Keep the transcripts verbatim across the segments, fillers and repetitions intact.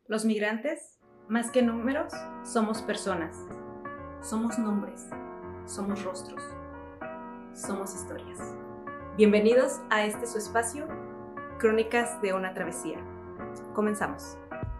Los migrantes, más que números, somos personas. Somos nombres, somos rostros, somos historias. Bienvenidos a este su espacio, Crónicas de una travesía. Comenzamos.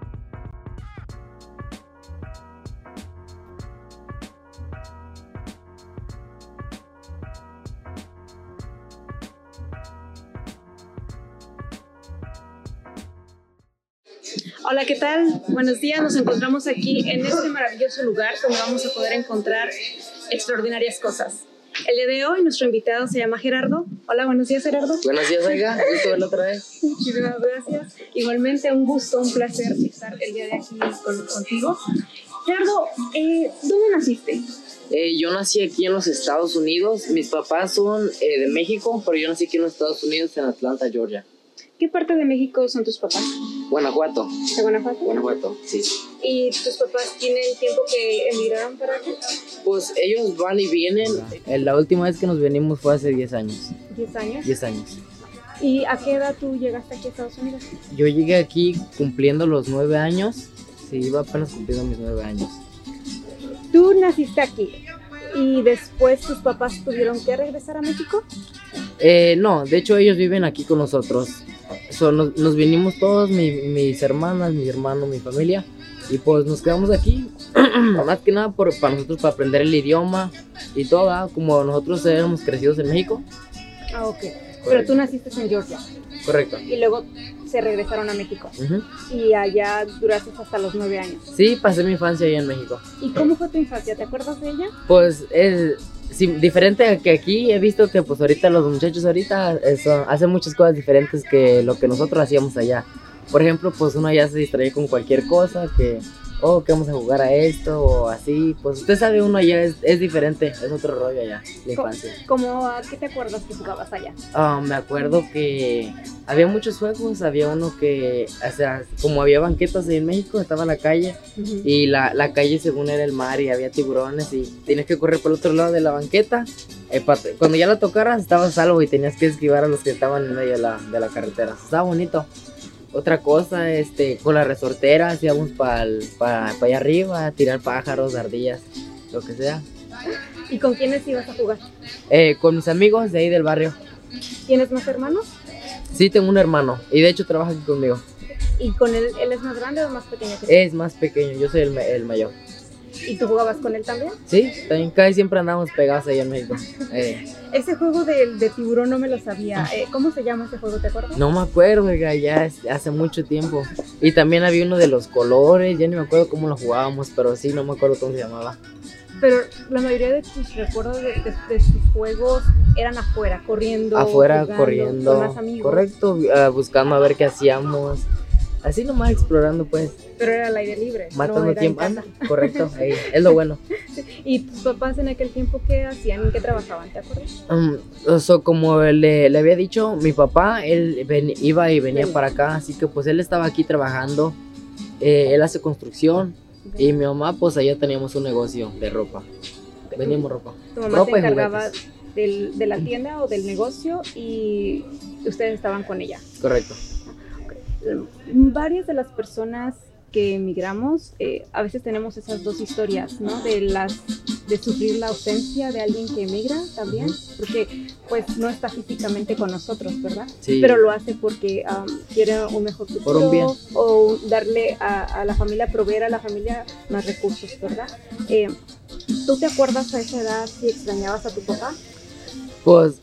Hola, ¿qué tal? Buenos días, nos encontramos aquí en este maravilloso lugar donde vamos a poder encontrar extraordinarias cosas. El día de hoy nuestro invitado se llama Gerardo. Hola, buenos días, Gerardo. Buenos días, oiga, gusto verlo otra vez. Muchísimas gracias. Igualmente un gusto, un placer estar el día de aquí con, contigo. Gerardo, eh, ¿dónde naciste? Eh, yo nací aquí en los Estados Unidos. Mis papás son eh, de México, pero yo nací aquí en los Estados Unidos, en Atlanta, Georgia. ¿Qué parte de México son tus papás? Guanajuato. ¿De Guanajuato? Guanajuato, sí. ¿Y tus papás tienen tiempo que emigraron para aquí? Pues ellos van y vienen. La última vez que nos venimos fue hace diez años. ¿diez años? diez años. ¿Y a qué edad tú llegaste aquí a Estados Unidos? Yo llegué aquí cumpliendo los nueve años. Sí, iba apenas cumpliendo mis nueve años. Tú naciste aquí y después tus papás tuvieron que regresar a México. Eh, no, de hecho ellos viven aquí con nosotros. So, nos, nos vinimos todos, mi, mis hermanas, mi hermano, mi familia, y pues nos quedamos aquí, más que nada por, para nosotros, para aprender el idioma y todo, ¿eh? Como nosotros éramos crecidos en México. Ah, ok. Correcto. Pero tú naciste en Georgia. Correcto. Y luego se regresaron a México. Uh-huh. Y allá duraste hasta los nueve años. Sí, pasé mi infancia allá en México. ¿Y cómo fue tu infancia? ¿Te acuerdas de ella? Pues es... Sí, diferente a que aquí he visto que pues ahorita los muchachos ahorita eso, hacen muchas cosas diferentes que lo que nosotros hacíamos allá. Por ejemplo, pues uno ya se distrae con cualquier cosa, que oh, que vamos a jugar a esto o así. Pues usted sabe, uno allá es, es diferente, es otro rollo allá, la infancia. ¿Cómo, ¿Qué te acuerdas que jugabas allá? Uh, me acuerdo que había muchos juegos, había uno que, o sea, como había banquetas ahí en México, estaba la calle, uh-huh. y la, la calle según era el mar y había tiburones y tenías que correr por el otro lado de la banqueta. Eh, cuando ya la tocaras estabas a salvo y tenías que esquivar a los que estaban en medio de la, de la carretera. Estaba bonito. Otra cosa, este, con la resortera íbamos para pa, pa allá arriba, a tirar pájaros, ardillas, lo que sea. ¿Y con quiénes ibas a jugar? Eh, con mis amigos de ahí del barrio. ¿Tienes más hermanos? Sí, tengo un hermano y de hecho trabaja aquí conmigo. ¿Y con él, él es más grande o más pequeño que tú? Es más pequeño, yo soy el, el mayor. ¿Y tú jugabas con él también? Sí, también casi siempre andamos pegados allá en México. Eh. Ese juego de, de tiburón no me lo sabía. Eh, ¿Cómo se llama ese juego, te acuerdas? No me acuerdo, ya es, hace mucho tiempo. Y también había uno de los colores, ya ni me acuerdo cómo lo jugábamos, pero sí, no me acuerdo cómo se llamaba. Pero la mayoría de tus recuerdos de, de, de tus juegos eran afuera, corriendo. Afuera, jugando, corriendo. Con más amigos. Correcto, uh, buscando a ver qué hacíamos. Así nomás explorando, pues. Pero era al aire libre. Matando no tiempo. Anda, correcto, ahí, es lo bueno. ¿Y tus papás en aquel tiempo qué hacían? ¿En qué trabajaban? ¿Te acuerdas? Um, so, como le, le había dicho, mi papá, él ven, iba y venía sí. para acá, así que pues él estaba aquí trabajando. Eh, él hace construcción. Okay. Y mi mamá, pues allá teníamos un negocio de ropa. Vendíamos ropa. ¿Tu mamá ropa se encargaba del, de la tienda o del negocio y ustedes estaban con ella? Correcto. Varias de las personas que emigramos, eh, a veces tenemos esas dos historias, ¿no? De las de sufrir la ausencia de alguien que emigra también, porque pues no está físicamente con nosotros, ¿verdad? Sí. Pero lo hace porque um, quiere un mejor futuro. Por un bien. O darle a, a la familia, proveer a la familia más recursos, ¿verdad? Eh, ¿Tú te acuerdas a esa edad si extrañabas a tu papá? Pues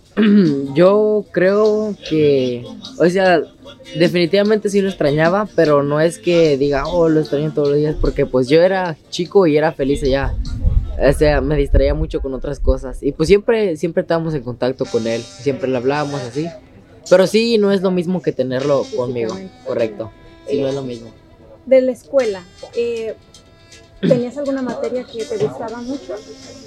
yo creo que, o sea, definitivamente sí lo extrañaba, pero no es que diga, oh, lo extraño todos los días, porque pues yo era chico y era feliz allá. O sea, me distraía mucho con otras cosas y pues siempre, siempre estábamos en contacto con él, siempre le hablábamos así. Pero sí, no es lo mismo que tenerlo conmigo, correcto, sí, no es lo mismo. De la escuela, eh, ¿tenías alguna materia que te gustaba mucho?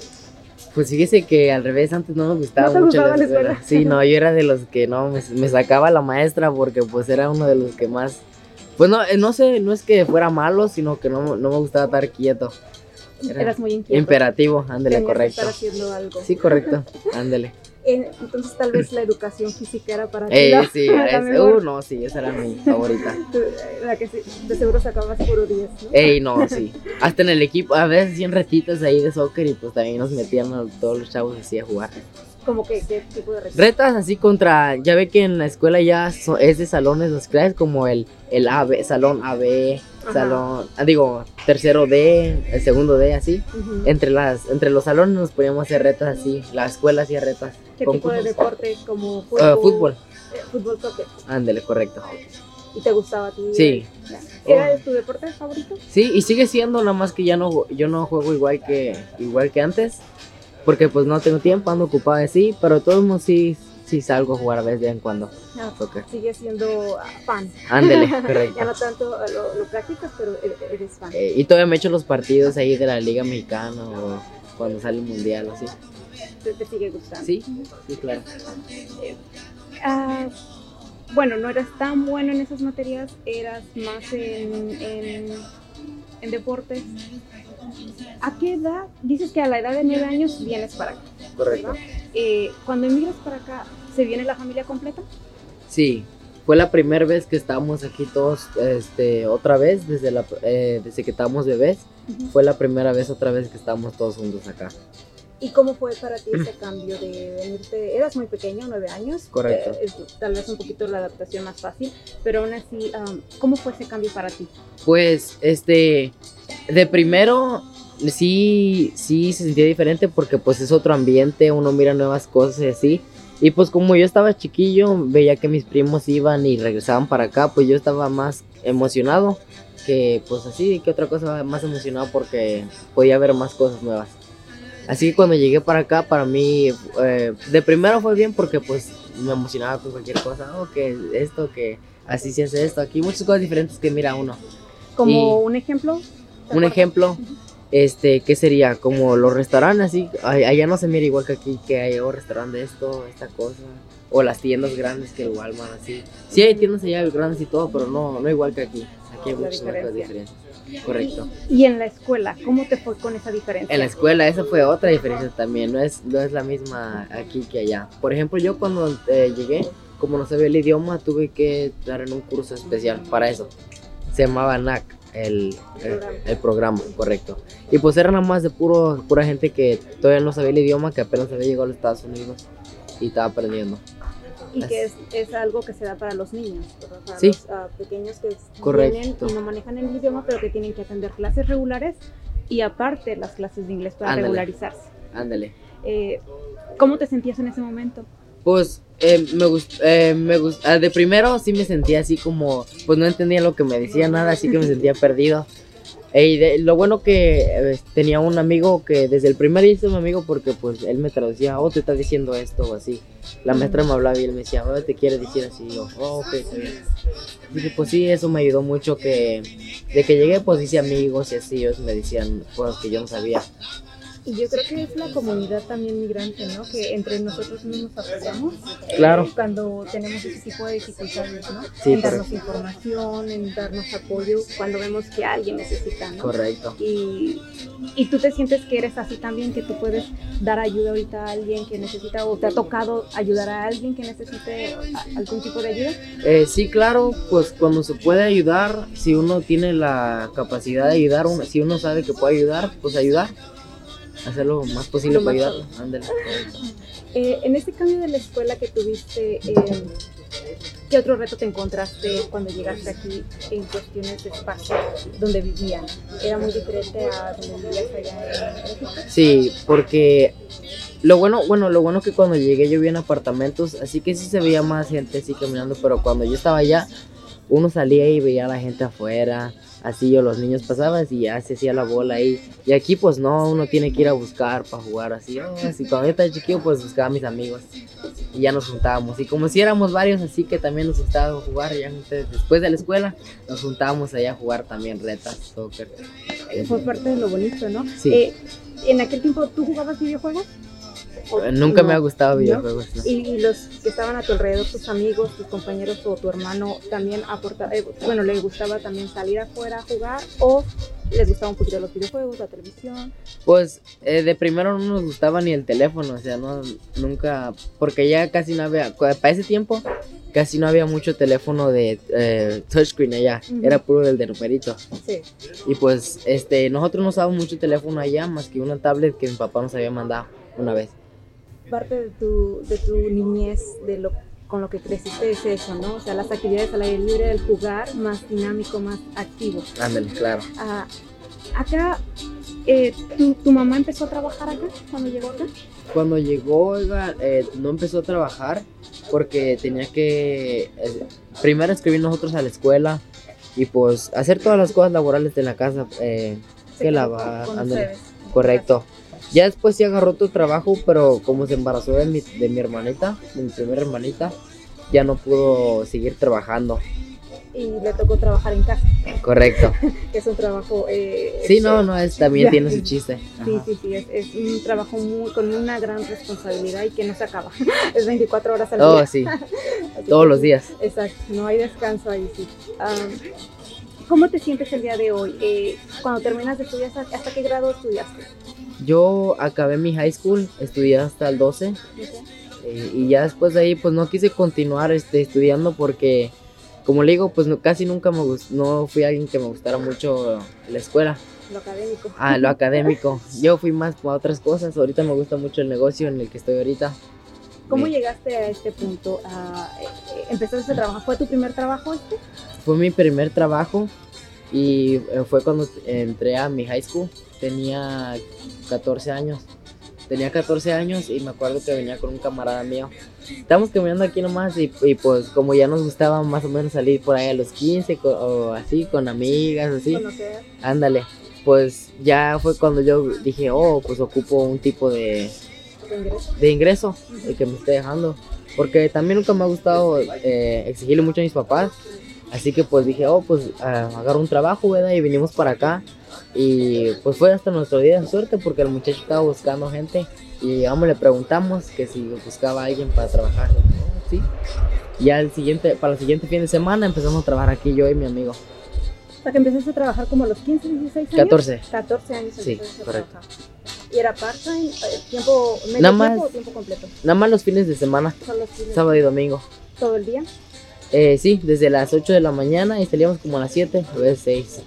Pues fíjese que al revés, antes no me gustaba ¿No te mucho gustaba la escuela. escuela? Sí, no, yo era de los que no, me, me sacaba la maestra porque pues era uno de los que más... Pues no, no sé, no es que fuera malo, sino que no, no me gustaba estar quieto. Era Eras muy inquieto. Imperativo, ándele, Tenías correcto. Que estar haciendo algo. Sí, correcto, ándele. Eh, entonces tal vez la educación física era para ti. Eh, la, sí, la es, mejor. uh, no, sí, esa era mi favorita. La que sí, de seguro sacabas puro diez, ¿no? Ey, no, sí. Hasta en el equipo, a veces hacían retitas ahí de soccer y pues también nos metían a todos los chavos así a jugar. ¿Cómo que qué tipo de retos? Retas así contra, ya ve que en la escuela ya so- es de salones las clases como el, el A B, salón A B, Ajá. salón, ah, digo, tercero D, el segundo D, así. Uh-huh. Entre las, entre los salones nos poníamos a hacer retas así, la escuela hacía retas. ¿Qué tipo de concursos. deporte? ¿Como fútbol? Ah, fútbol, Eh, fútbol, soccer. ándale, correcto. ¿Y te gustaba a ti? Sí. ¿Era tu deporte favorito? Sí, y sigue siendo, nada más que ya no, yo no juego igual que, igual que antes, porque pues no tengo tiempo, ando ocupado así, pero de todos modos sí, sí salgo a jugar a veces de vez en cuando. No, Soccer. sigue siendo ah, fan. Ándale, Ya correcto. no tanto ah, lo, lo practicas, pero eres eres fan. Eh, y todavía me echo los partidos ahí de la Liga Mexicana o cuando sale el Mundial o así. Te, te sigue gustando. Sí, sí, claro. Ah, bueno, no eras tan bueno en esas materias, eras más en, en, en deportes. ¿A qué edad? Dices que a la edad de nueve años vienes para acá. Correcto. ¿Verdad? Eh, cuando emigras para acá, ¿se viene la familia completa? Sí, fue la primera vez que estábamos aquí todos, este, otra vez, desde, la, eh, desde que estábamos bebés. Uh-huh. Fue la primera vez otra vez que estábamos todos juntos acá. ¿Y cómo fue para ti ese cambio de venirte? Eras muy pequeño, nueve años. Correcto. Eh, es, tal vez un poquito la adaptación más fácil, pero aún así, um, ¿cómo fue ese cambio para ti? Pues, este, de primero, sí, sí se sentía diferente porque pues es otro ambiente, uno mira nuevas cosas y así. Y pues como yo estaba chiquillo, veía que mis primos iban y regresaban para acá, pues yo estaba más emocionado que pues así, que otra cosa más emocionado porque podía ver más cosas nuevas. Así que cuando llegué para acá, para mí, eh, de primero fue bien porque pues me emocionaba con cualquier cosa, oh, que esto, que así se hace esto, aquí muchas cosas diferentes que mira uno. Como Y un ejemplo. ¿te Un acuerdas? ejemplo, este, ¿qué sería? Como los restaurantes, así, ay- allá no se mira igual que aquí, que hay un restaurante de esto, esta cosa, o las tiendas grandes que el Walmart, así. Sí hay tiendas allá grandes y todo, pero no, no igual que aquí, aquí hay La muchas cosas diferencia. diferentes. Correcto. Y en la escuela, ¿cómo te fue con esa diferencia? En la escuela esa fue otra diferencia también, no es, no es la misma aquí que allá. Por ejemplo, yo cuando eh, llegué, como no sabía el idioma, tuve que estar en un curso especial para eso. Se llamaba N A C, el, el, el programa, correcto. Y pues era nada más de puro, pura gente que todavía no sabía el idioma, que apenas había llegado a los Estados Unidos y estaba aprendiendo. Y que es, es algo que se da para los niños, ¿verdad? Para Sí. los uh, pequeños que Correcto. vienen y no manejan el idioma, pero que tienen que atender clases regulares y aparte las clases de inglés para Ándale. regularizarse. Ándale. Eh, ¿Cómo te sentías en ese momento? Pues eh, me gustó, eh, me gust- ah, de primero sí me sentía así como, pues no entendía lo que me decía nada, así que me sentía perdido. Eh, y de- lo bueno que eh, tenía un amigo que desde el primer día hice un amigo porque pues él me traducía, oh, te estás diciendo esto o así. La maestra me hablaba y él me decía, oh, te quiere decir así, y yo, oh, ok, está bien. Así que pues sí, eso me ayudó mucho que, de que llegué pues hice amigos y así, ellos me decían cosas que yo no sabía. Y yo creo que es la comunidad también migrante, ¿no? Que entre nosotros mismos nos apoyamos. Claro. eh, Cuando tenemos ese tipo de dificultades, ¿no? Sí, en darnos correcto. información, en darnos apoyo cuando vemos que alguien necesita, ¿no? Correcto. Y, y tú te sientes que eres así también, que tú puedes dar ayuda ahorita a alguien que necesita, o te ha tocado ayudar a alguien que necesite a- algún tipo de ayuda. Eh, sí, claro, pues cuando se puede ayudar, si uno tiene la capacidad de ayudar, uno- si uno sabe que puede ayudar, pues ayudar, hacer lo más posible Lo para más ayudar. Ándale, correcto. Eh, en este cambio de la escuela que tuviste, eh, ¿qué otro reto te encontraste cuando llegaste aquí en cuestiones de espacio donde vivían? ¿Era muy diferente a donde vivías allá en México? Sí, porque lo bueno, bueno, lo bueno que cuando llegué yo vivía en apartamentos, así que sí se veía más gente así caminando, pero cuando yo estaba allá, uno salía y veía a la gente afuera, así yo los niños pasaban y ya se hacía la bola ahí. Y aquí pues no, uno tiene que ir a buscar para jugar así. Oh, así cuando yo estaba chiquillo pues buscaba a mis amigos y ya nos juntábamos. Y como si éramos varios así que también nos gustaba jugar, ya ustedes, después de la escuela nos juntábamos allá a jugar también retas, soccer. Fue parte de lo bonito, ¿no? Sí. Eh, ¿En aquel tiempo tú jugabas videojuegos? ¿O Nunca no? me ha gustado ¿No? videojuegos. ¿No? Y, y los que estaban a tu alrededor, tus amigos, tus compañeros o tu hermano, también aportaba, eh, bueno, le gustaba también salir afuera a jugar, o les gustaban un poquito los videojuegos, la televisión. Pues eh, de primero no nos gustaba ni el teléfono, o sea, no, nunca, porque ya casi no había, para ese tiempo casi no había mucho teléfono de eh, touchscreen allá, uh-huh. Era puro del de numerito. Sí. Y pues este, nosotros no usábamos mucho teléfono allá, más que una tablet que mi papá nos había mandado una vez. Parte de tu, de tu niñez, de lo con lo que creciste es eso, ¿no? O sea, las actividades al aire libre, el jugar más dinámico, más activo. Ándale, claro. Ah, acá, eh, ¿tu, ¿tu mamá empezó a trabajar acá cuando llegó acá? Cuando llegó, oiga, eh, no empezó a trabajar porque tenía que eh, primero inscribir nosotros a la escuela y pues hacer todas las cosas laborales de la casa, eh, que lavar, ándale, correcto. Ya después sí agarró otro trabajo, pero como se embarazó de mi, de mi hermanita, de mi primera hermanita, ya no pudo seguir trabajando. Y le tocó trabajar en casa. Correcto. Que es un trabajo... Eh, sí, no, no, es, también ya, tiene su chiste. Sí, Ajá. sí, sí, es, es un trabajo muy, con una gran responsabilidad y que no se acaba. Es veinticuatro horas al oh, día. Oh, sí, todos los días. Exacto, no hay descanso ahí, sí. Um, ¿Cómo te sientes el día de hoy? Eh, cuando terminas de estudiar, ¿hasta qué grado estudiaste? Yo acabé mi high school, estudié hasta el doce, okay. eh, y ya después de ahí pues no quise continuar este, estudiando porque, como le digo, pues no, casi nunca me gust- no fui alguien que me gustara mucho la escuela. Lo académico. Ah, lo académico. Yo fui más para otras cosas, ahorita me gusta mucho el negocio en el que estoy ahorita. ¿Cómo eh, llegaste a este punto? A, eh, ¿Empezaste a trabajar? ¿Fue tu primer trabajo este? Fue mi primer trabajo y eh, fue cuando entré a mi high school. Tenía catorce años. Tenía catorce años y me acuerdo que venía con un camarada mío. Estábamos caminando aquí nomás y, y pues como ya nos gustaba más o menos salir por ahí a los quince co- o así con amigas así. Conocer. Ándale. Pues ya fue cuando yo dije, oh, pues ocupo un tipo de, ¿De ingreso? de ingreso el que me esté dejando. Porque también nunca me ha gustado eh, exigirle mucho a mis papás. Así que pues dije, oh, pues uh, agarro un trabajo, ¿verdad? Y vinimos para acá. Y pues fue hasta nuestro día de suerte porque el muchacho estaba buscando gente. Y llegamos, le preguntamos que si buscaba a alguien para trabajar. Oh, sí. Y ya el siguiente, para el siguiente fin de semana empezamos a trabajar aquí yo y mi amigo. O sea, que empezaste a trabajar como a los quince, dieciséis años. catorce. catorce años. Sí, correcto. Trabajar. ¿Y era part-time, tiempo, medio nada más, tiempo o tiempo completo? Nada más los fines de semana, Son los fines sábado y domingo. ¿Todo el día? Eh, sí, desde las ocho de la mañana y salíamos como a las siete, a veces seis.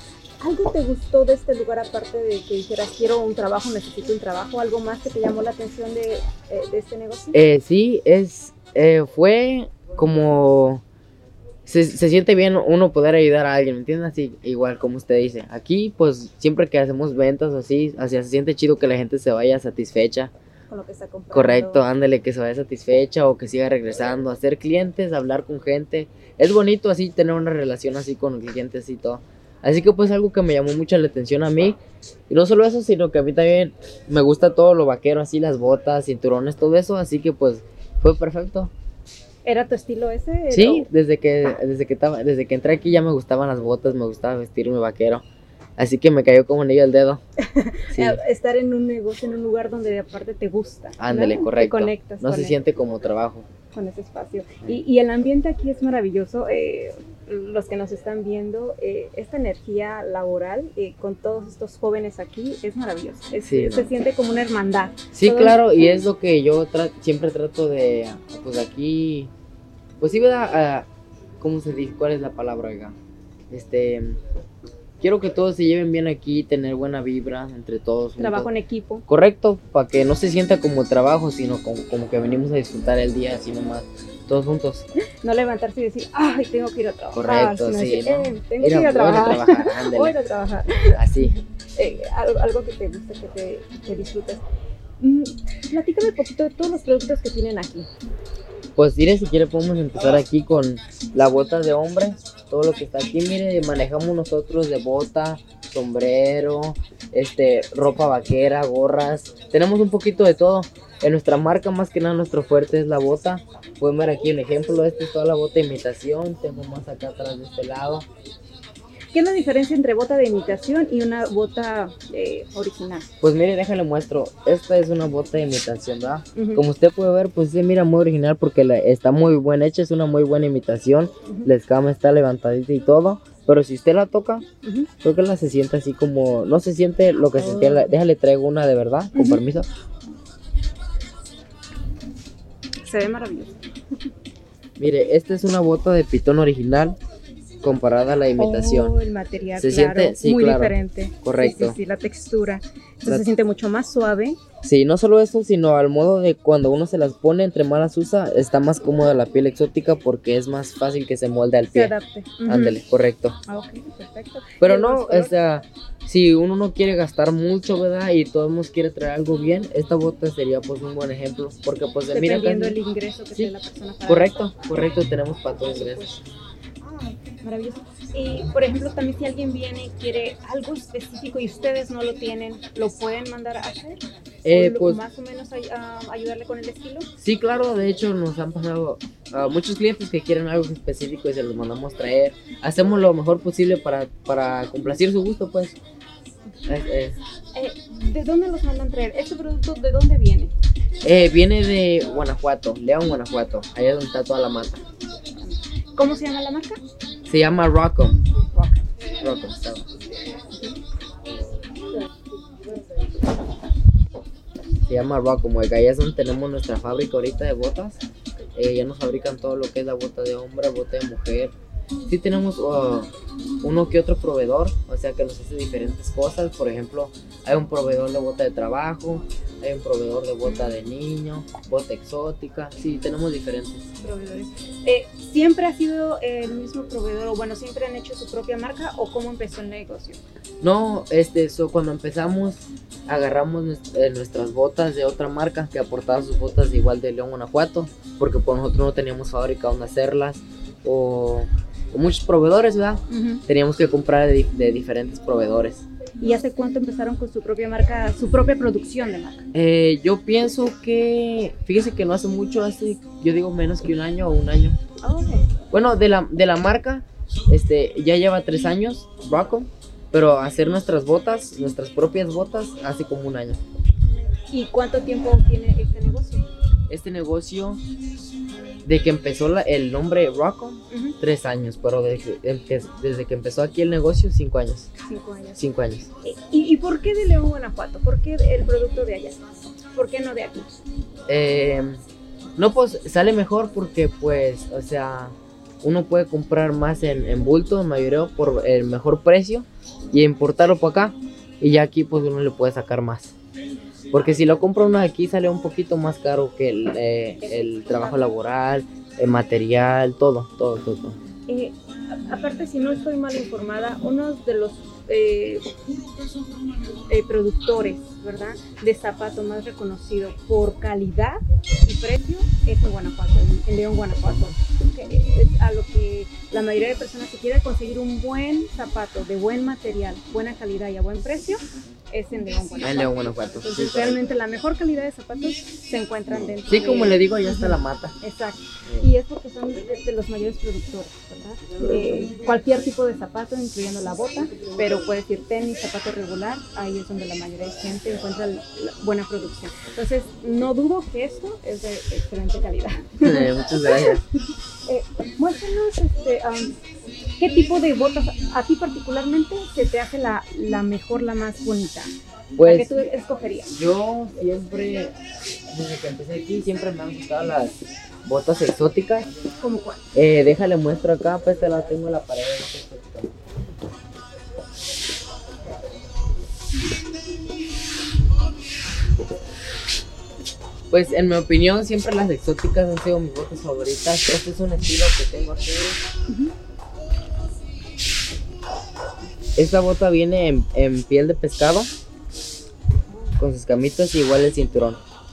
¿Algo te gustó de este lugar aparte de que dijeras quiero un trabajo, necesito un trabajo? ¿Algo más que te llamó la atención de, eh, de este negocio? Eh, sí, es, eh, fue como... Se, se siente bien uno poder ayudar a alguien, ¿me entiendes? Así, igual como usted dice. Aquí, pues, siempre que hacemos ventas así, así se siente chido que la gente se vaya satisfecha. Con lo que está comprando. Correcto, ándale, que se vaya satisfecha o que siga regresando, hacer clientes, hablar con gente. Es bonito así tener una relación así con clientes y todo. Así que pues algo que me llamó mucho la atención a mí. Y no solo eso, sino que a mí también me gusta todo lo vaquero, así las botas, cinturones, todo eso. Así que pues fue perfecto. ¿Era tu estilo ese? Sí, desde que, desde que estaba, desde que entré aquí ya me gustaban las botas, me gustaba vestirme vaquero. Así que me cayó como anillo al dedo. Sí. Estar en un negocio, en un lugar donde aparte te gusta. Ándale, ¿no? correcto. Te conectas. No se él. siente como trabajo. Con ese espacio. Y, y el ambiente aquí es maravilloso. Eh, los que nos están viendo, eh, esta energía laboral eh, con todos estos jóvenes aquí es maravilloso. Es, Sí, se no. siente como una hermandad. Sí, Todos- claro, y es lo que yo tra- siempre trato de, pues aquí, pues sí, ¿verdad? Ah, ¿cómo se dice? ¿Cuál es la palabra, oiga? Este, quiero que todos se lleven bien aquí, tener buena vibra entre todos. Trabajo juntos. en equipo. Correcto, para que no se sienta como trabajo, sino como, como que venimos a disfrutar el día así nomás, todos juntos. No levantarse y decir, ay, tengo que ir a trabajar. Correcto, sino sí, decir, ¿no? "Eh, tengo Mira, que ir a voy a trabajar. trabajar, ándale. Voy a ir a trabajar. Así. Eh, algo, algo que te gusta, que te que disfrutes. Mm, platícame un poquito de todos los productos que tienen aquí. Pues mire, si quiere podemos empezar aquí con la bota de hombre, todo lo que está aquí, mire, manejamos nosotros de bota, sombrero, este, ropa vaquera, gorras, tenemos un poquito de todo. En nuestra marca más que nada nuestro fuerte es la bota, pueden ver aquí un ejemplo, esta es toda la bota de imitación, tengo más acá atrás de este lado. ¿Qué es la diferencia entre bota de imitación y una bota eh, original? Pues mire, déjale muestro, esta es una bota de imitación, ¿verdad? Ujú. Como usted puede ver, pues se mira muy original porque la- está muy buena hecha, es una muy buena imitación. Ujú. La escama está levantadita y todo, Pero si usted la toca, Ujú. creo que la se siente así como, no se siente lo que se Oh. siente, déjale traigo una de verdad, con Ujú. permiso. Se ve maravilloso. Mire, esta es una bota de pitón original comparada a la imitación. Oh, el material, Se claro, siente- sí, muy claro. diferente. Correcto. Sí, sí, sí, la textura. Entonces La- se siente mucho más suave. Sí, no solo eso, sino al modo de cuando uno se las pone, entre más las usa, está más cómoda la piel exótica porque es más fácil que se molde al Se pie. adapte. Ujú. Ándale, correcto. Ah, ok, perfecto. Pero ¿Y no, los o colores? sea, si uno no quiere gastar mucho, ¿verdad? Y todo el mundo quiere traer algo bien, esta bota sería pues un buen ejemplo. Porque pues mira, Dependiendo casi- del ingreso que Sí. tenga la persona para correcto, correcto, tenemos para todos Por ingresos. supuesto. Ah, maravilloso. Y por ejemplo, también si alguien viene y quiere algo específico y ustedes no lo tienen, ¿lo pueden mandar a hacer? Eh, ¿O lo- pues más o menos ay- a- ayudarle con el estilo? sí, claro, de hecho nos han pasado a muchos clientes que quieren algo específico y se los mandamos traer. Hacemos lo mejor posible para, para complacir su gusto, pues. Eh, eh, Eh, ¿De dónde los mandan traer? ¿Este producto de dónde viene? eh, viene de Guanajuato, León, Guanajuato, allá donde está toda la mata. ¿Cómo se llama la marca? Se llama Rocco. Rock. Rocco, está. Se llama Rocco, como allá es donde tenemos nuestra fábrica ahorita de botas. Eh, ya nos fabrican todo lo que es la bota de hombre, bota de mujer. Sí tenemos uh, uno que otro proveedor, o sea que nos hace diferentes cosas. Por ejemplo, hay un proveedor de bota de trabajo, hay un proveedor de bota de niño, bota exótica. Sí, tenemos diferentes. Proveedores. Eh, ¿Siempre ha sido el mismo proveedor o bueno, siempre han hecho su propia marca o cómo empezó el negocio? No, este, so, cuando empezamos agarramos nues- eh, nuestras botas de otra marca que aportaba sus botas de igual de León, Guanajuato, porque por nosotros no teníamos fábrica donde hacerlas o, o muchos proveedores, ¿verdad? Ujú. Teníamos que comprar de, di- de diferentes proveedores. ¿Y hace cuánto empezaron con su propia marca, su propia producción de marca? Eh, yo pienso que, fíjese que no hace mucho, hace, yo digo menos que un año o un año. Oh, Bueno, de la, de la marca, este, ya lleva tres años, Rocco, pero hacer nuestras botas, nuestras propias botas, hace como un año. ¿Y cuánto tiempo tiene este negocio? Este negocio, de que empezó la- el nombre Rocco, Ujú. tres años, pero desde, que- desde que empezó aquí el negocio, cinco años. Cinco años. Cinco años. ¿Y, y por qué de León, Guanajuato? ¿Por qué el producto de allá? ¿Por qué no de aquí? Eh, no, pues sale mejor porque, pues, o sea, uno puede comprar más en, en bulto, en mayoreo, por el mejor precio y importarlo para acá. Y ya aquí, pues, uno le puede sacar más. Porque si lo compra uno de aquí, sale un poquito más caro que el, eh, el trabajo laboral, el material, todo, todo, todo. todo. Eh, a- aparte, si no estoy mal informada, uno de los eh, eh, productores, ¿verdad? De zapato más reconocido por calidad y precio es en Guanajuato, en, en León, Guanajuato. Que es a lo que la mayoría de personas que quieren conseguir un buen zapato de buen material, buena calidad y a buen precio, es en León, Guanajuato. En León, Guanajuato. Sí, Entonces, realmente la mejor calidad de zapatos se encuentran dentro sí, como de- le digo, ya está la mata. Exacto. Y es porque son de, de los mayores productores, ¿verdad? Eh, cualquier tipo de zapato, incluyendo la bota, pero puede decir tenis, zapato regular, ahí es donde la mayoría de gente encuentra la- la buena producción. Entonces, no dudo que esto es de excelente calidad. Eh, muchas gracias. Eh, muéstranos este, um, qué tipo de botas a ti particularmente se te hace la, la mejor, la más bonita. ¿La que Pues tú escogerías? yo siempre, desde que empecé aquí, siempre me han gustado las botas exóticas. ¿Cómo cuál? Eh, déjale muestro acá, pues te la tengo en la pared. Pues en mi opinión siempre las exóticas han sido mis botas favoritas. Este es un estilo que tengo aquí. Ujú. Esta bota viene en, en piel de pescado, con sus camitas y igual el cinturón.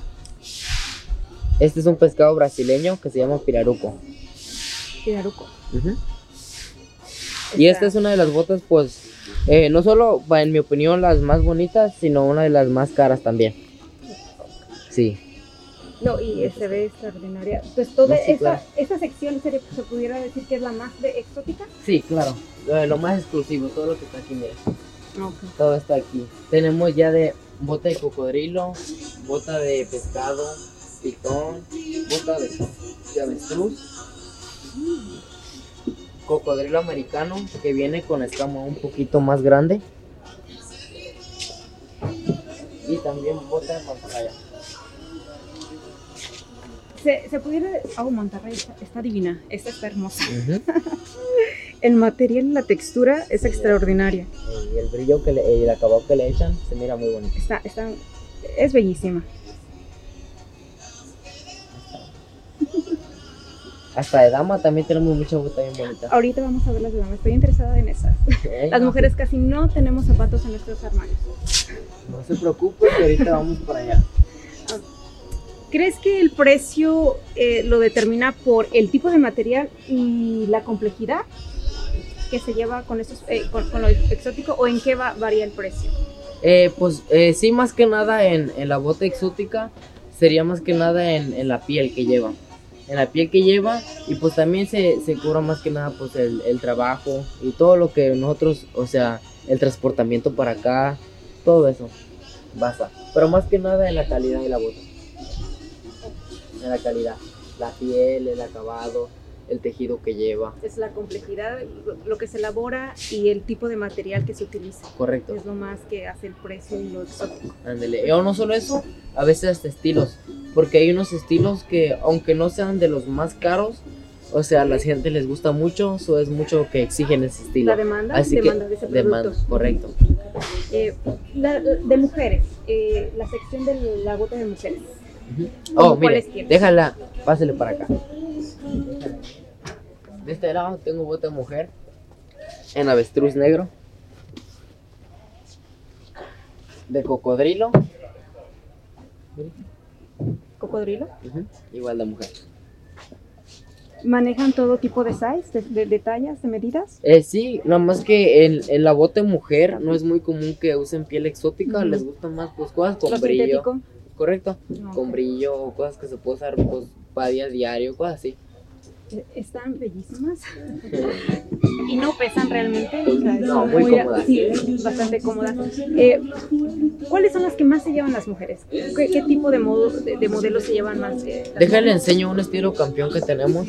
Este es un pescado brasileño que se llama piraruco. Piraruco. Ujú. Y esta es una de las botas, pues, eh, no solo, va, en mi opinión, las más bonitas, sino una de las más caras también. Sí. No, y eh, se ve extraordinaria. Pues toda No, sí, esta, claro. esta sección se, se pudiera decir que es la más de exótica. Sí, claro. Lo, lo más exclusivo, todo lo que está aquí, mira. Okay. Todo está aquí. Tenemos ya de bota de cocodrilo, bota de pescado, pitón, bota de, de avestruz. cocodrilo americano, que viene con escama un poquito más grande. Y también bota de Monterrey. Se, se pudiera... Oh, Monterrey está, está divina, esta está hermosa. Uh-huh. El material y la textura es extraordinaria. Y el brillo, que le, el acabado que le echan, se mira muy bonito. Está, está, es bellísima. Hasta de dama también tenemos mucha bota bien bonita. Ahorita vamos a ver las de dama, estoy interesada en esas. Las mujeres casi no tenemos zapatos en nuestros armarios. No se preocupe, que ahorita vamos para allá. ¿Crees que el precio eh, lo determina por el tipo de material y la complejidad que se lleva con, estos, eh, con, con lo exótico, o en qué va, varía el precio? Eh, pues eh, sí, más que nada en, en la bota exótica sería más que nada en, en la piel que lleva. En la piel que lleva, y pues también se, se cobra más que nada pues el, el trabajo y todo lo que nosotros, o sea, el transportamiento para acá, todo eso basta. Pero más que nada en la calidad de la bota. En la calidad, la piel, el acabado, el tejido que lleva. Es la complejidad, lo que se elabora y el tipo de material que se utiliza. Correcto. Es lo más que hace el precio y lo exótico. Ándale. O no solo eso, a veces hasta estilos. Porque hay unos estilos que, aunque no sean de los más caros, o sea, a la gente les gusta mucho, o es mucho que exigen ese estilo. La demanda, Así demanda que, de ese producto. demanda, correcto. Eh, la, de mujeres, eh, la sección de la bota de mujeres. Uh-huh. Oh, mire, tienes? déjala, pásale para acá. De este lado tengo bota de mujer en avestruz negro, de cocodrilo. ¿Cocodrilo? Uh-huh. Igual de mujer. ¿Manejan todo tipo de size, de, de, de tallas, de medidas? Eh, sí, nada más que en, en la bota de mujer no es muy común que usen piel exótica, uh-huh. Les gustan más pues cosas con ¿Lo brillo. Sintético? Correcto, okay. Con brillo, cosas que se puede usar pues, para día a diario, cosas así. Están bellísimas y no pesan realmente, o sea, no, son muy, muy cómodas. Sí, bastante cómodas. Eh, ¿Cuáles son las que más se llevan las mujeres? ¿Qué, qué tipo de, modo, de, de modelos se llevan más? Eh, Déjale enseño un estilo campeón que tenemos.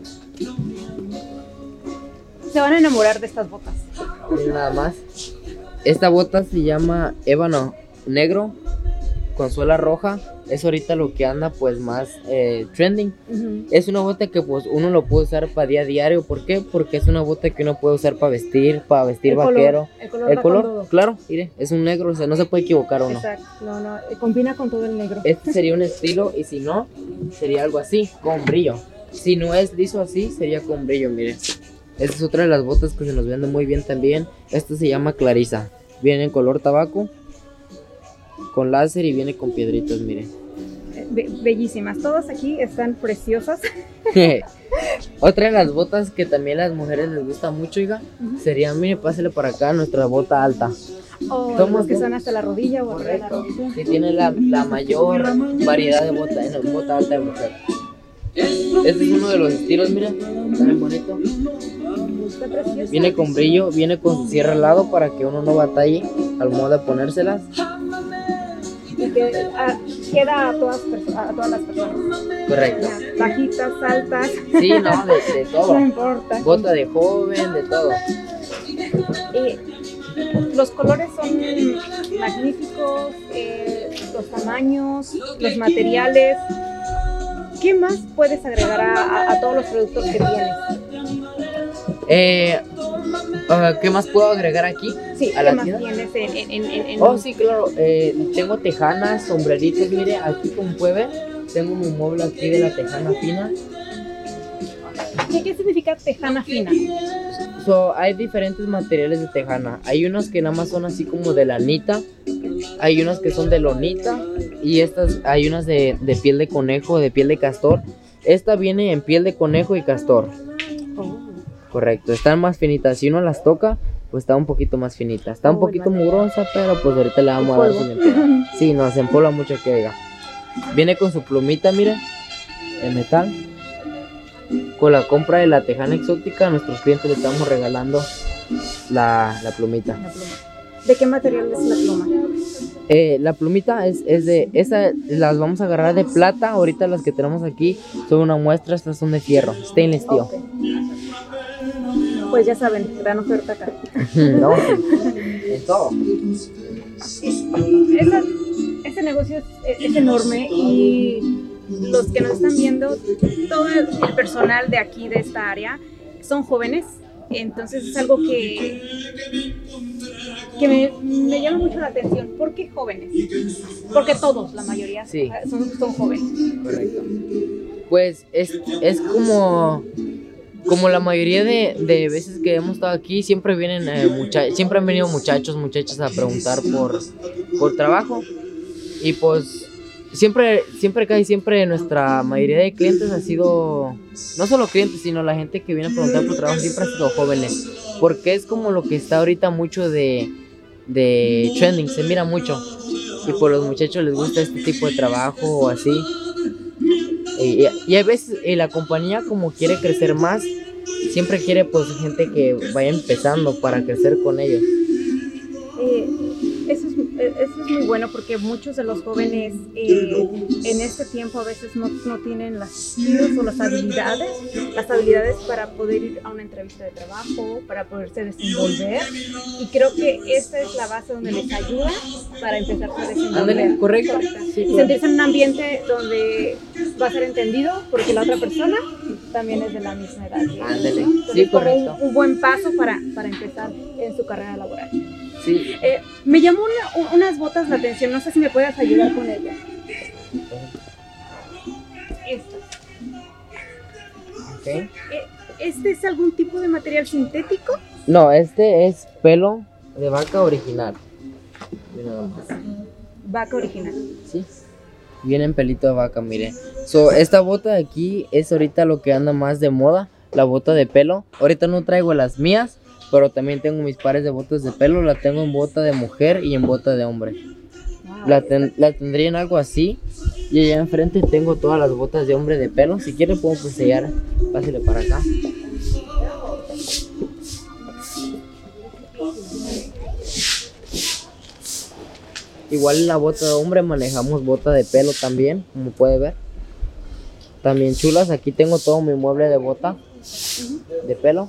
Se van a enamorar de estas botas. Y nada más. Esta bota se llama ébano negro con suela roja. Es ahorita lo que anda pues más eh, trending. Uh-huh. Es una bota que pues uno lo puede usar para día a diario. ¿Por qué? Porque es una bota que uno puede usar para vestir, para vestir el vaquero. Color, el color, el color claro, mire, es un negro, o sea, no se puede equivocar uno. Exacto, no, no, combina con todo el negro. Este sería un estilo, y si no, sería algo así, con brillo. Si no es liso así, sería con brillo, mire. Esta es otra de las botas que se nos vende muy bien también. Esta se llama Clarisa. Viene en color tabaco, con láser y viene con piedritas, mire. Be- bellísimas, todas aquí están preciosas. Otra de las botas que también a las mujeres les gusta mucho, oiga, uh-huh. Sería, mire, pásale para acá, nuestra bota alta. O oh, los que son hasta la rodilla o arriba de la rodilla. Que tiene la, la mayor variedad de botas, en bota alta de mujer. Este es uno de los estilos, mira, está bien bonito. Viene con brillo, viene con su cierre al lado para que uno no batalle al modo de ponérselas. Y que a, queda a todas, a todas las personas. Correcto. Bajitas, altas. Sí, no, de, de todo. No importa. Bota de joven, de todo. Eh, los colores son magníficos, eh, los tamaños, los materiales. ¿Qué más puedes agregar a, a, a todos los productos que tienes? Eh, uh, ¿Qué más puedo agregar aquí? Sí, ¿a ¿qué la más tienda? tienes en, en, en, en... Oh, sí, claro. Eh, tengo tejanas, sombreritos. Mire, aquí como puede ver, tengo mi mueble aquí de la tejana fina. ¿Qué, qué significa tejana fina? So, hay diferentes materiales de tejana. Hay unos que nada más son así como de lanita. Hay unos que son de lonita. Y estas, hay unas de, de piel de conejo, de piel de castor. Esta viene en piel de conejo y castor. Oh. Correcto, están más finitas. Si uno las toca, pues está un poquito más finita. Está un oh, poquito vale. mugrosa, pero pues ahorita le vamos a dar su limpieza. Sí, no, se empolva mucho que diga. Viene con su plumita, mira, en metal. Con la compra de la tejana exótica, a nuestros clientes le estamos regalando la, la plumita. La pluma. ¿De qué material es la pluma? Eh, la plumita es, es de, esa las vamos a agarrar de plata. Ahorita las que tenemos aquí son una muestra, estas son de fierro, stainless steel. Okay. Pues ya saben, gran oferta acá. No, en todo. Esa, ese negocio es, es enorme y los que nos están viendo, todo el personal de aquí, de esta área, son jóvenes. Entonces es algo que, que me, me llama mucho la atención. ¿Por qué jóvenes? Porque todos, la mayoría, sí. son, son jóvenes. Correcto. Pues es, es como, como la mayoría de, de veces que hemos estado aquí, siempre vienen eh, mucha, siempre han venido muchachos, muchachas a preguntar por, por trabajo. Y pues siempre, siempre casi siempre nuestra mayoría de clientes ha sido, no solo clientes, sino la gente que viene a preguntar por trabajo siempre ha sido jóvenes, porque es como lo que está ahorita mucho de, de trending, se mira mucho, y por los muchachos les gusta este tipo de trabajo o así, y, y a veces y la compañía como quiere crecer más, siempre quiere pues gente que vaya empezando para crecer con ellos. Eh, eso es Eso es muy bueno porque muchos de los jóvenes eh, en este tiempo a veces no, no tienen las skills o las habilidades, las habilidades para poder ir a una entrevista de trabajo, para poderse desenvolver, y creo que esa es la base donde les ayuda para empezar a desenvolver. Ándale, correcto. Sí, y sentirse en un ambiente donde va a ser entendido porque la otra persona también es de la misma edad. Ándale, Entonces, sí, correcto. Un, un buen paso para, para empezar en su carrera laboral. Sí. Eh, me llamó una, unas botas la atención, no sé si me puedes ayudar con ellas. Estas. Okay. ¿Este es algún tipo de material sintético? No, este es pelo de vaca original. Nada más. Vaca original. Sí. Viene en pelito de vaca, mire. So, esta bota de aquí es ahorita lo que anda más de moda, la bota de pelo. Ahorita no traigo las mías, pero también tengo mis pares de botas de pelo. La tengo en bota de mujer y en bota de hombre. Wow. La, ten, la tendría en algo así. Y allá enfrente tengo todas las botas de hombre de pelo. Si quiere puedo enseñar. Pásale para acá. Igual la bota de hombre manejamos bota de pelo también, como puede ver. También chulas. Aquí tengo todo mi mueble de bota de pelo.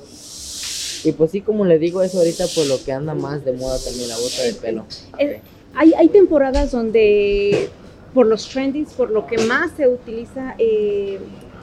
Y pues sí, como le digo, eso ahorita pues lo que anda más de moda también, la bota de pelo. Eh, hay, hay temporadas donde por los trendings, por lo que más se utiliza eh,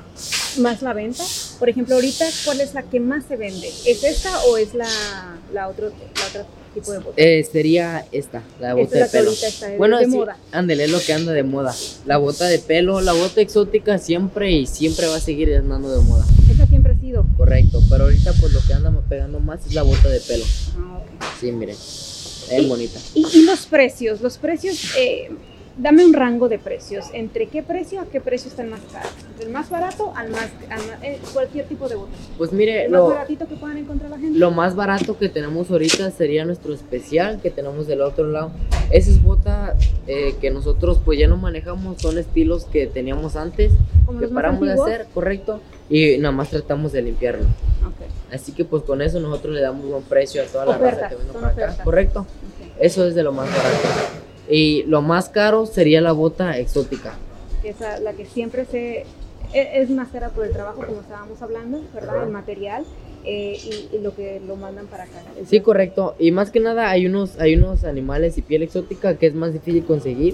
más la venta. Por ejemplo, ahorita, ¿cuál es la que más se vende? ¿Es esta o es la, la, otro, la otra tipo de bota? Eh, sería esta, la bota esta de pelo. Está de, bueno, de sí, moda. Ándale, es lo que anda de moda. La bota de pelo, la bota exótica siempre y siempre va a seguir andando de moda. Esa siempre ha sido. Correcto, pero ahorita pues lo que anda pegando más es la bota de pelo. Ah, okay. Sí, miren, es y, bonita. Y, y los precios, los precios, eh, dame un rango de precios. ¿Entre qué precio a qué precio están más caros? ¿Del más barato al más, al más eh, cualquier tipo de bota? Pues mire, ¿El lo, más baratito que puedan encontrar la gente? Lo más barato que tenemos ahorita sería nuestro especial que tenemos del otro lado. Esa es bota eh, que nosotros pues ya no manejamos, son estilos que teníamos antes, que paramos de hacer, correcto, y nada más tratamos de limpiarlo. Okay. Así que pues con eso nosotros le damos un precio a toda la ofertas, raza que vino para acá, ofertas. correcto. Okay. Eso es de lo más barato. Y lo más caro sería la bota exótica. Esa, la que siempre se es más cara por el trabajo, como estábamos hablando, ¿verdad? Uh-huh. El material eh, y, y lo que lo mandan para acá. Sí, correcto. Y más que nada hay unos, hay unos animales y piel exótica que es más difícil conseguir.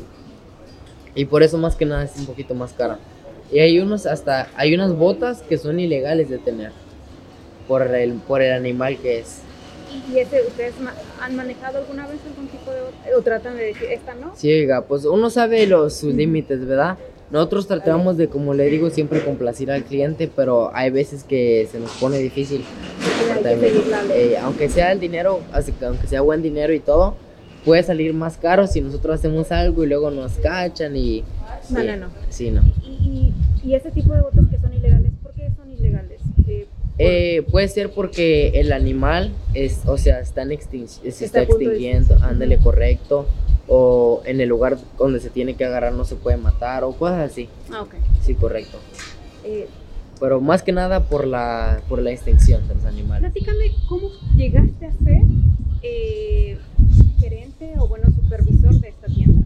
Y por eso más que nada es un poquito más cara. Y hay unos hasta, hay unas botas que son ilegales de tener. Por el, por el animal que es. ¿Y ese, ustedes han manejado alguna vez algún tipo de bota? ¿O tratan de decir, esta no? Sí, oiga, pues uno sabe los, sus límites, ¿verdad? Nosotros tratamos de, como le digo, siempre complacir al cliente, pero hay veces que se nos pone difícil. Sí, también, eh, aunque sea el dinero, aunque sea buen dinero y todo, puede salir más caro si nosotros hacemos algo y luego nos cachan y... No, y, no, no. Sí, no. ¿Y, y, y ese tipo de botas que son ilegales, por qué son ilegales? Eh, Eh, puede ser porque el animal es, o sea, está en extin- se está, está extinguiendo, de... ándale, correcto, o en el lugar donde se tiene que agarrar no se puede matar o cosas así. Ah, ok. Sí, correcto. Eh, Pero más que nada por la por la extinción de los animales. Platícame cómo llegaste a ser eh, gerente o bueno supervisor de esta tienda.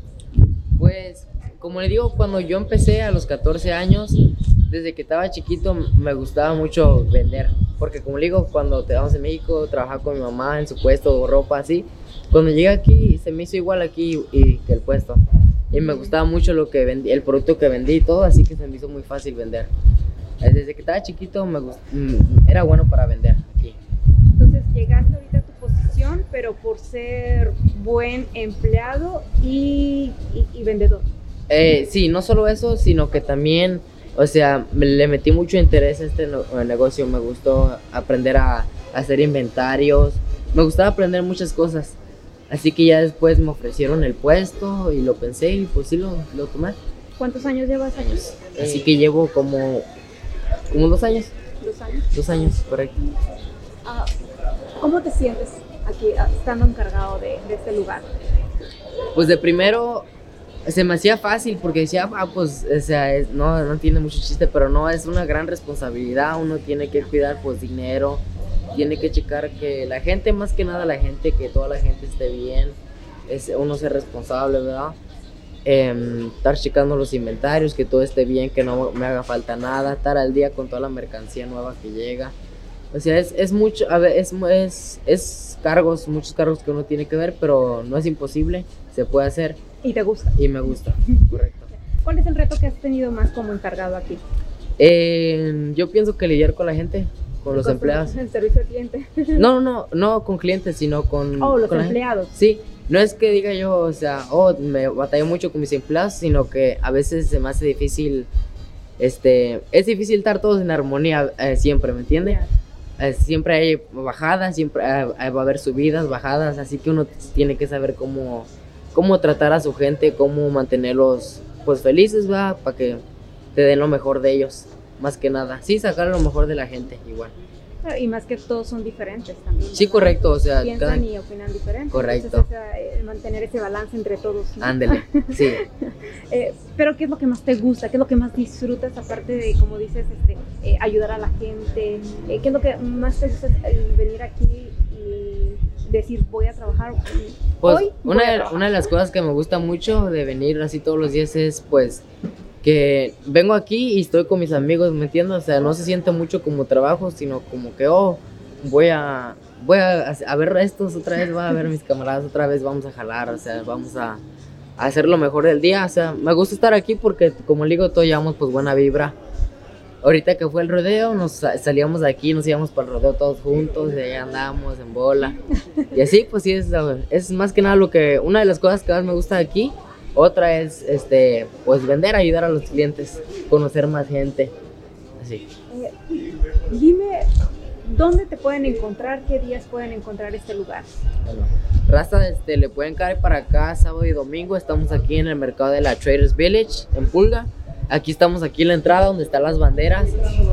Pues, como le digo, cuando yo empecé a los catorce años, desde que estaba chiquito me gustaba mucho vender, porque como le digo, cuando te vamos en México, trabajaba con mi mamá en su puesto, ropa así. Cuando llegué aquí, se me hizo igual aquí y, que el puesto. Y me gustaba mucho lo que vendí, el producto que vendí y todo, así que se me hizo muy fácil vender. Desde que estaba chiquito me gust, era bueno para vender aquí. Entonces llegaste ahorita a tu posición, pero por ser buen empleado y, y, y vendedor. Eh, sí, no solo eso, sino que también, o sea, me, le metí mucho interés a este no, negocio. Me gustó aprender a, a hacer inventarios, me gustaba aprender muchas cosas. Así que ya después me ofrecieron el puesto y lo pensé y pues sí lo, lo tomé. ¿Cuántos años llevas aquí? Así que llevo como, como dos años. ¿Dos años? Dos años, correcto. Uh, ¿Cómo te sientes aquí estando encargado de, de este lugar? Pues de primero se me hacía fácil porque decía, ah, pues, o sea, es, no, no tiene mucho chiste, pero no, es una gran responsabilidad. Uno tiene que cuidar pues dinero, tiene que checar que la gente, más que nada la gente, que toda la gente esté bien, es uno ser responsable, ¿verdad? Eh, estar checando los inventarios, que todo esté bien, que no me haga falta nada, estar al día con toda la mercancía nueva que llega. O sea, es, es mucho, a ver, es, es, es cargos, muchos cargos que uno tiene que ver, pero no es imposible, se puede hacer. ¿Y te gusta? Y me gusta, correcto. ¿Cuál es el reto que has tenido más como encargado aquí? Eh, yo pienso que lidiar con la gente, con los empleados. ¿El servicio al cliente? No, no, no con clientes, sino con... Oh, los con empleados. Sí, no es que diga yo, o sea, oh, me batallo mucho con mis empleados, sino que a veces se me hace difícil, este, es difícil estar todos en armonía eh, siempre, ¿me entiendes? Yeah. Eh, siempre hay bajadas, siempre eh, va a haber subidas, bajadas, así que uno tiene que saber cómo, cómo tratar a su gente, cómo mantenerlos pues felices, ¿va? Para que te den lo mejor de ellos, más que nada. Sí, sacar lo mejor de la gente, igual. Y más que todos son diferentes también, ¿verdad? Sí, correcto, o sea... Piensan cada... y opinan diferente. Correcto. Entonces, esa, eh, mantener ese balance entre todos, ¿no? Ándele, sí. eh, pero ¿qué es lo que más te gusta? ¿Qué es lo que más disfrutas, aparte de, como dices, este, eh, ayudar a la gente? Eh, ¿Qué es lo que más te gusta el venir aquí y decir, voy a trabajar pues, hoy? Una de, una de las cosas que me gusta mucho de venir así todos los días es, pues... que vengo aquí y estoy con mis amigos, ¿me entiendes? O sea, no se siente mucho como trabajo, sino como que, oh, voy a, voy a, a ver estos otra vez, voy a ver a mis camaradas otra vez, vamos a jalar, o sea, vamos a, a hacer lo mejor del día. O sea, me gusta estar aquí porque, como le digo, todos llevamos pues buena vibra. Ahorita que fue el rodeo, nos salíamos de aquí, nos íbamos para el rodeo todos juntos, y ahí andábamos en bola. Y así, pues sí, es, es más que nada lo que, una de las cosas que más me gusta de aquí. Otra es, este, pues vender, ayudar a los clientes, conocer más gente, así. Eh, dime, ¿dónde te pueden encontrar? ¿Qué días pueden encontrar este lugar? Bueno, raza, este, le pueden caer para acá sábado y domingo. Estamos aquí en el mercado de la Traders Village, en Pulga. Aquí estamos, aquí en la entrada donde están las banderas.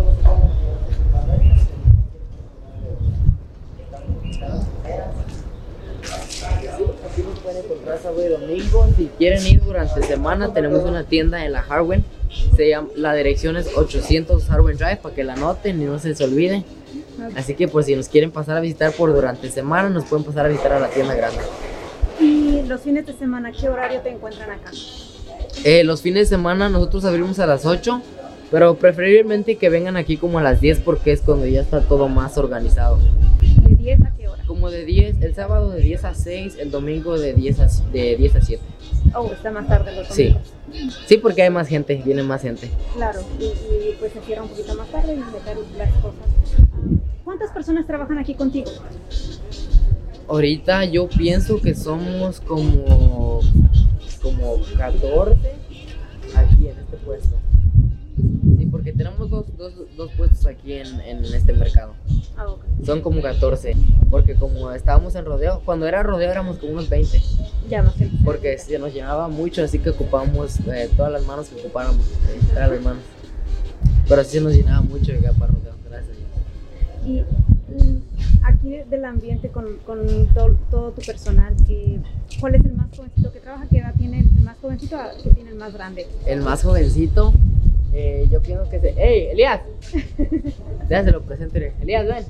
Aquí nos pueden encontrar sábado y domingo. Si quieren ir durante semana, tenemos una tienda en la Harwin. Se llama, la dirección es ochocientos Harwin Drive, para que la anoten y no se les olvide. Así que pues si nos quieren pasar a visitar por durante semana, nos pueden pasar a visitar a la tienda grande. ¿Y los fines de semana, qué horario te encuentran acá? Eh, los fines de semana nosotros abrimos a las ocho, pero preferiblemente que vengan aquí como a las diez, porque es cuando ya está todo más organizado. ¿De diez a qué hora? Como de diez, el sábado de diez a seis, el domingo de diez a, de diez a siete. Oh, está más tarde los Sí, domingos. sí, porque hay más gente, viene más gente. Claro, y, y pues se cierra un poquito más tarde y dejar las cosas. ¿Cuántas personas trabajan aquí contigo? Ahorita yo pienso que somos como, como catorce aquí en este puesto. Sí, porque tenemos dos, dos, dos puestos aquí en, en este mercado. Ah, ok. Son como catorce, porque como estábamos en rodeo, cuando era rodeo éramos como unos veinte. Ya no sé. Porque se nos llenaba mucho, así que ocupábamos eh, todas las manos que ocupáramos, eh, todas las manos. Pero sí se nos llenaba mucho llegar para rodeo, gracias a Dios. Y mm, aquí del ambiente con, con todo, todo tu personal, eh, ¿cuál es el más jovencito que trabaja? ¿Qué edad tiene el más jovencito? ¿Qué tiene el más grande? El más jovencito, eh, yo pienso que se... ¡Ey, Elías! Déjase lo presento, Elías, ven.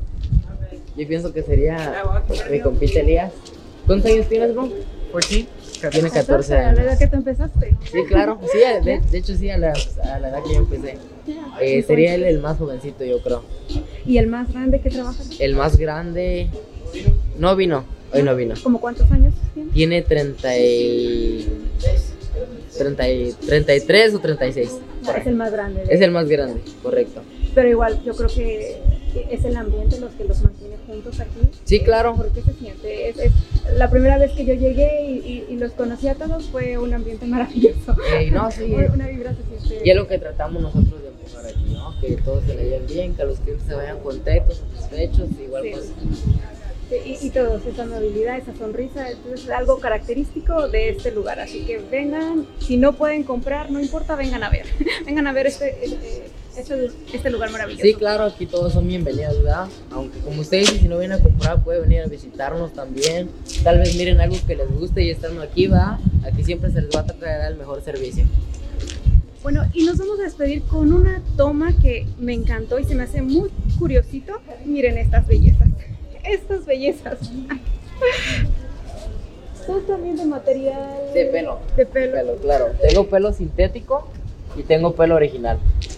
Yo pienso que sería mi compita Elías. ¿Cuántos años tienes, bro? fourteen. Tiene catorce ¿A la edad años. que tú empezaste? Sí, claro, sí, de, de hecho sí, a la, a la edad que yo empecé. Eh, sería él el más jovencito, yo creo. ¿Y el más grande que trabaja? El más grande no vino, hoy no vino. ¿Cómo cuántos años tiene? Tiene treinta y... treinta y... treinta y tres o treinta y seis. por ahí. Es el más grande. Es el más grande, correcto. Pero igual, yo creo que es el ambiente los que los mantiene juntos aquí. Sí, claro. ¿Por qué se siente? Es, es, la primera vez que yo llegué y, y, y los conocí a todos fue un ambiente maravilloso. Eh, no, sí. Una vibra se siente. Y es lo que tratamos nosotros de empujar aquí, ¿no? Que todos se le lleven bien, que los clientes se vayan contentos, satisfechos, igual Sí. pues... Y, y todos, esa amabilidad, esa sonrisa, entonces es algo característico de este lugar. Así que vengan, si no pueden comprar, no importa, vengan a ver. Vengan a ver este, este, este, este lugar maravilloso. Sí, claro, aquí todos son bienvenidos, ¿verdad? Aunque como ustedes dicen, si no vienen a comprar, pueden venir a visitarnos también. Tal vez miren algo que les guste y estando aquí, ¿verdad? Aquí siempre se les va a tratar de dar el mejor servicio. Bueno, y nos vamos a despedir con una toma que me encantó y se me hace muy curiosito. Miren estas bellezas. Estas bellezas. Son también de material... De pelo. De pelo. Pelo, claro. Tengo pelo sintético y tengo pelo original.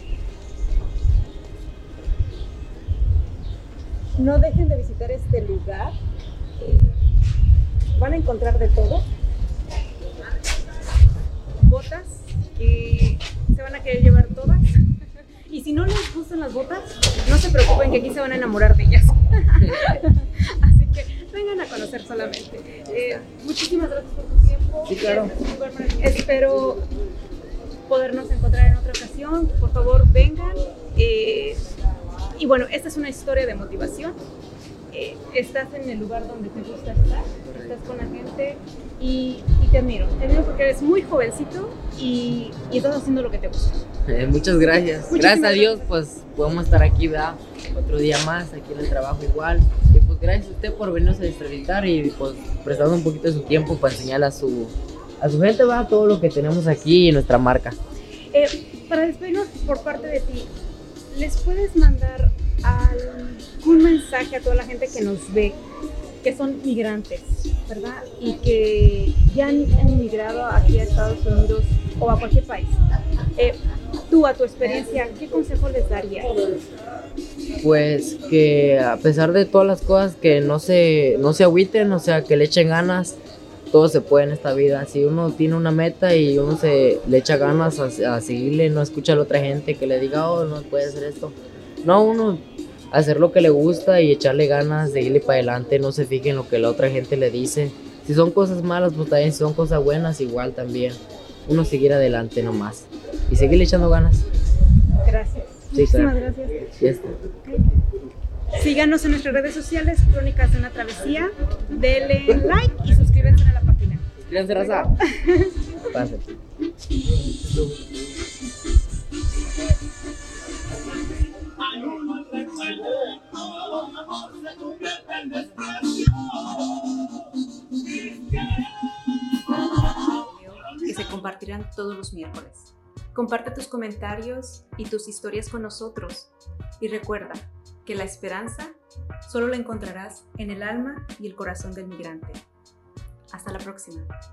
No dejen de visitar este lugar. Van a encontrar de todo. Botas que se van a querer llevar todas. Y si no les gustan las botas, no se preocupen que aquí se van a enamorar de ellas. Así que vengan a conocer solamente. Eh, muchísimas gracias por tu tiempo. Sí, claro. Espero podernos encontrar en otra ocasión. Por favor, vengan. Eh, y bueno, esta es una historia de motivación. Eh, estás en el lugar donde te gusta estar, estás con la gente y, y te admiro. Te admiro porque eres muy jovencito y, y estás haciendo lo que te gusta. Eh, muchas gracias. Muchísimas gracias a Dios, gracias. pues podemos estar aquí, ¿verdad? Otro día más, aquí en el trabajo igual. Y pues gracias a usted por venirnos a entrevistar y pues prestando un poquito de su tiempo para enseñar a su, a su gente, ¿verdad? Todo lo que tenemos aquí y nuestra marca. Eh, para despedirnos por parte de ti, ¿les puedes mandar algún mensaje a toda la gente que nos ve, que son migrantes, ¿verdad? Y que ya han emigrado aquí a Estados Unidos o a cualquier país? Eh, tú, a tu experiencia, ¿qué consejo les darías? Pues que a pesar de todas las cosas, que no se, no se agüiten, o sea, que le echen ganas. Todo se puede en esta vida. Si uno tiene una meta y uno se le echa ganas a, a seguirle, no escucha a la otra gente que le diga, oh, no puede hacer esto. No, uno hacer lo que le gusta y echarle ganas, seguirle para adelante, no se fije en lo que la otra gente le dice. Si son cosas malas, pues también, si son cosas buenas, igual también. Uno seguir adelante nomás y seguirle echando ganas. Gracias. Sí, Muchísimas claro. gracias. Y esto. Síganos en nuestras redes sociales, Crónicas de una Travesía. Denle like y suscríbanse a la página. Suscríbanse, raza. Pase. Que se compartirán todos los miércoles. Comparte tus comentarios y tus historias con nosotros. Y recuerda que la esperanza solo la encontrarás en el alma y el corazón del migrante. Hasta la próxima.